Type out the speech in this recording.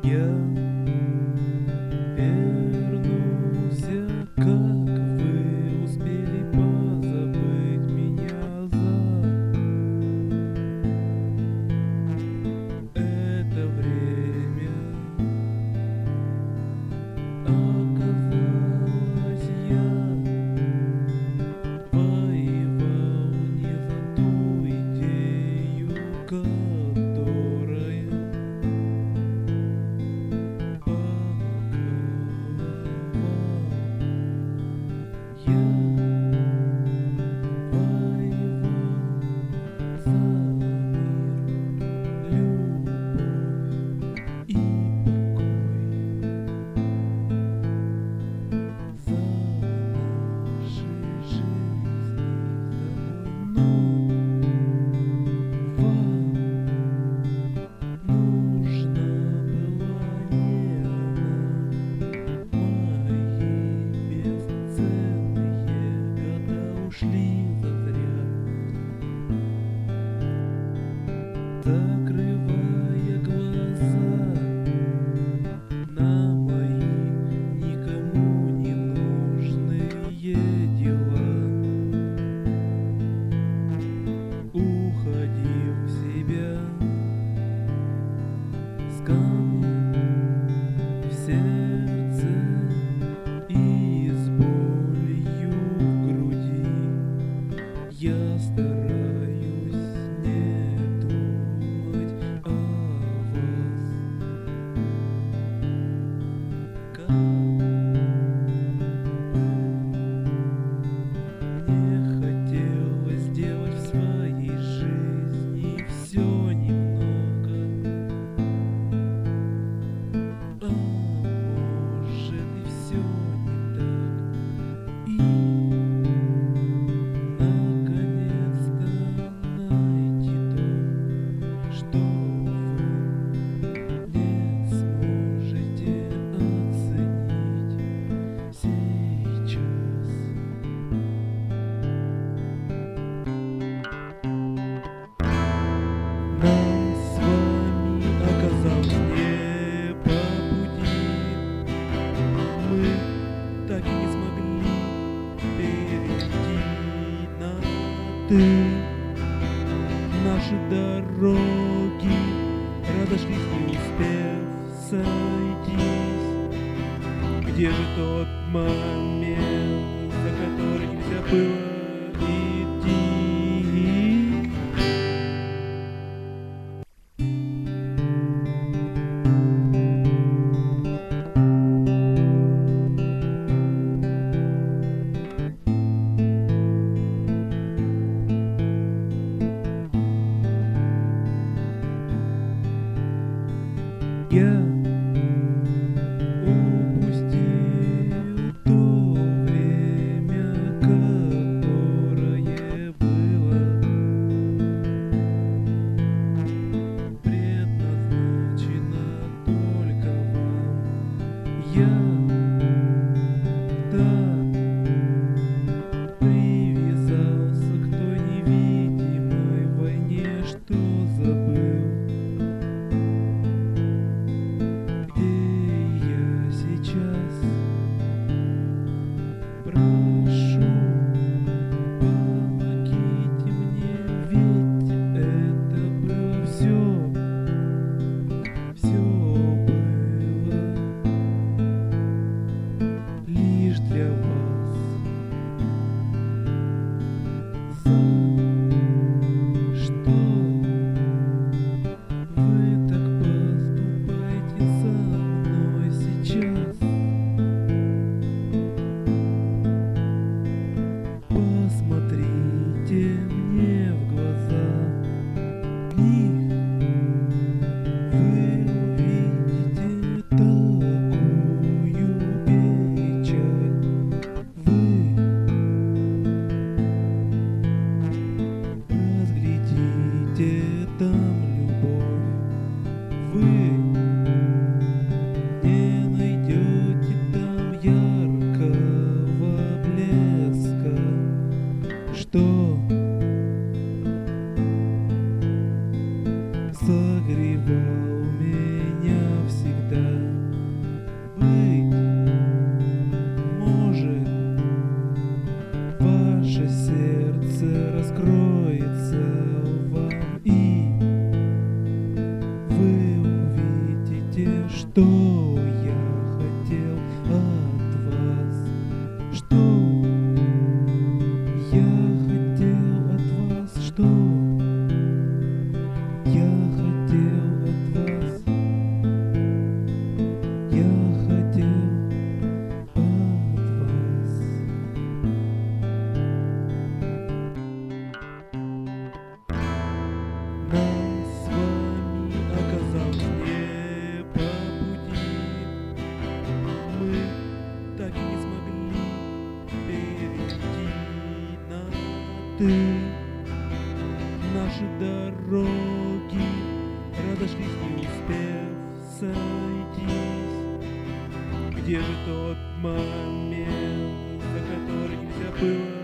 Я вернулся, как вы успели позабыть меня за это время. Оказалось, я воевал не за ту идею, которая закрывая глаза на мои никому не нужные дела, уходил в себя с камнем в сердце и с болью в груди. Я стараюсь не думать о вас, как мне хотелось сделать в своей жизни все немного, а может и все не так. И наконец-то найти то, что вы не сможете оценить сейчас. Нам с вами оказалось не по пути. Мы так и не смогли перейти на «ты». Наши дороги разошлись, не успев сойтись. Где же тот момент, за который нельзя было идти? Я упустил то время, которое было предназначено только вам. Я так привязался к той невидимой войне, что забыл, сейчас. Прошу, помогите мне, ведь это было все было лишь для вас. За что вы так поступаете со мной сейчас? Посмотрите мне в глаза, в них вы увидите такую печаль. Вы разглядите там любовь, вы не найдете там яркого блеска, что согревал меня. меня всегда. Быть может, ваше сердце раскроется вам, и вы увидите, что я хотел от вас, что я хотел от вас, что я хотел от вас, я хотел от вас. Нам с вами оказалось не по пути. Мы так и не смогли перейти на «ты». Наши дороги разошлись, не успев сойтись. Где же тот момент, за который нельзя было